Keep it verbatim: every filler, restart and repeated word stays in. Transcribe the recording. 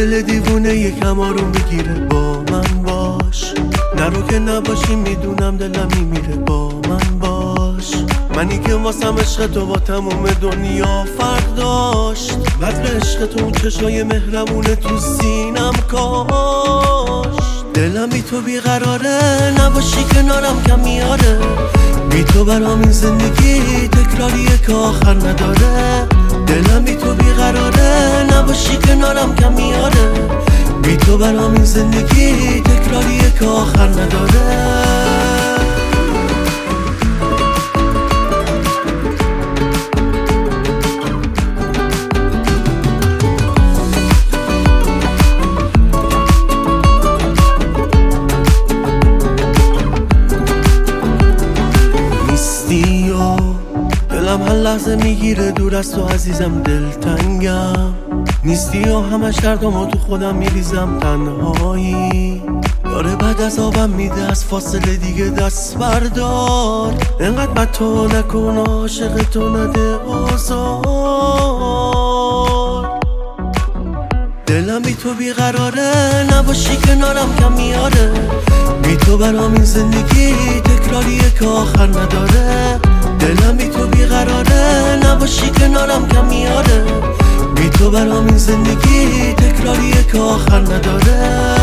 دل دیوونه یکم آروم بگیره، با من باش. نرو که نباشی میدونم دلم میمیره، با من باش. منی که واسم عشق تو با تموم دنیا فرق داشت. بذر عشق تو اون چشای مهربونه تو سینم کاش. دلم بی تو بیقراره، نباشی کنارم کم میاره. بی تو برام این زندگی تکراریه که آخر نداره. دلم بی تو بیقراره، نباشی کنارم کم میاره. بی تو برام این زندگی تکراریه که آخر نداره. دلم هر لحظه میگیره دور از تو عزیزم، دلتنگم نیستی و همش دردامو تو خودم میریزم. تنهایی داره بعد از آبم میده، از فاصله دیگه دست بردار. انقدر بد تو نکن، عاشق تو نده آزار. دلم بی تو بیقراره، نباشی کنارم کم میاره. بی تو برام این زندگی تکراریه که آخر نداره. دلم بی تو بیقراره، نباشی کنارم کم میاره. بی تو برام این زندگی تکراریه که آخر نداره.